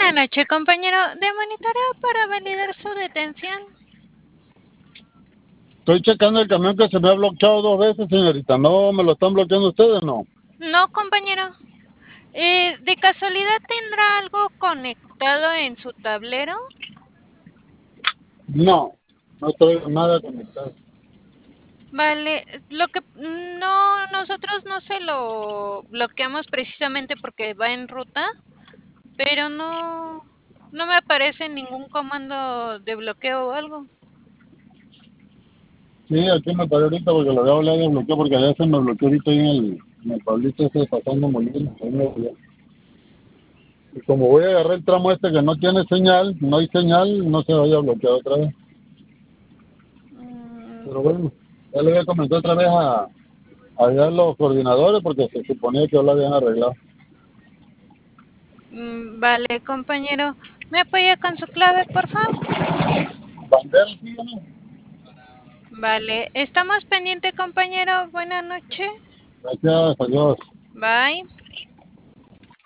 Buenas noches, compañero. De monitoreo para validar su detención. Estoy checando el camión que se me ha bloqueado 2 veces, señorita. ¿No me lo están bloqueando ustedes, no? No, compañero. ¿De casualidad tendrá algo conectado en su tablero? No, no estoy nada conectado. Vale, lo que no, nosotros no se lo bloqueamos precisamente porque va en ruta, pero no me aparece ningún comando de bloqueo o algo. Sí, aquí me paré ahorita porque lo voy a hablar de bloqueo porque allá se me bloqueó ahorita ahí en el Pablito ese pasando Molina. Ahí me bloqueó. Y como voy a agarrar el tramo este que no tiene señal, no hay señal, no se vaya a bloquear otra vez. Mm, Pero bueno, ya le voy a comentar otra vez a allá los coordinadores porque se suponía que ya lo habían arreglado. vale, compañero. ¿Me apoya con su clave, por favor? ¿Bandera, sí o no? Vale, estamos pendiente, compañero. Buenas noches. Gracias, adiós. Bye.